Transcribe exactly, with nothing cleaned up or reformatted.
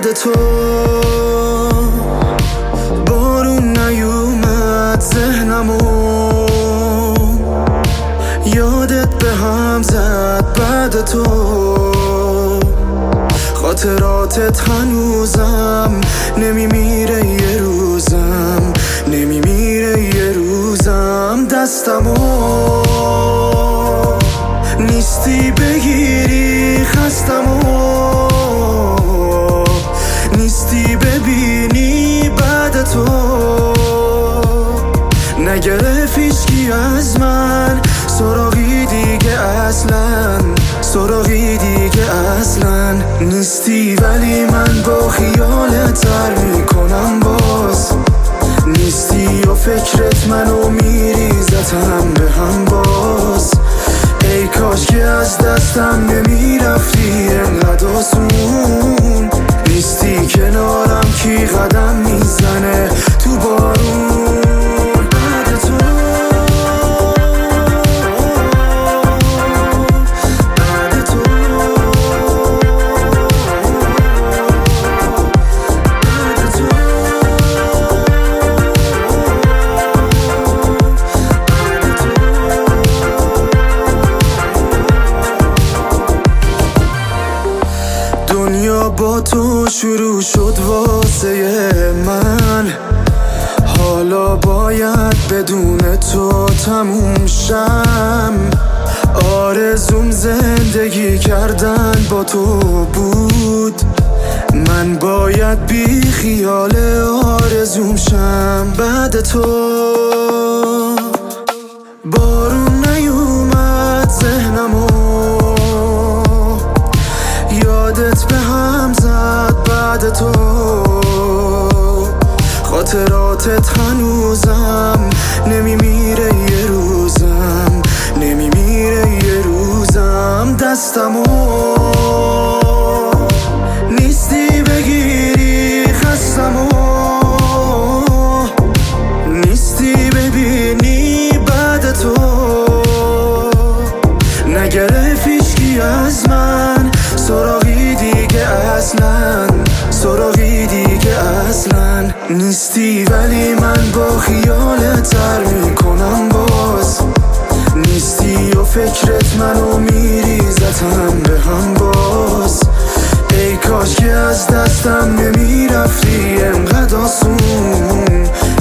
بعد تو بارون نیومد ذهنمو، یادت به هم زد بعد تو، خاطراتت هنوزم نمیمیره یه روزم، نمیمیره یه روزم. دستمو نیستی بگیری، خستمو نیستی ببینی بعد تو، نگرفت هیچکی از من سراغی دیگه اصلا، سراغی دیگه اصلا نیستی. ولی من با خیالت سر میکنم باز، نیستی و فکرت منو میریزتم به هم باز. ای کاش که از دستم نمیرفتی انقدر آسون، نیستی کنارم کی قدم میزنه تو بارون. دنیا با تو شروع شد واسه من، حالا باید بدون تو تموم شم. آرزوم زندگی کردن با تو بود، من باید بی خیال آرزوم شم بعد تو. بارون نیومد ذهنمو، یادت به هم زد بعد تو، خاطراتت هنوزم نمیمیره یه روزم، نمیمیره یه روزم. دستمو نیستی بگیری، خستمو نیستی ببینی بعد تو، نگرفت هیچکی از من سراغی دیگه اصلا، سراغی دیگه اصلا نیستی. ولی من با خیالت سر میکنم باز، نیستی و فکرت منو میریزتم به هم باز. ای کاش که از دستم نمیرفتی انقدر آسون،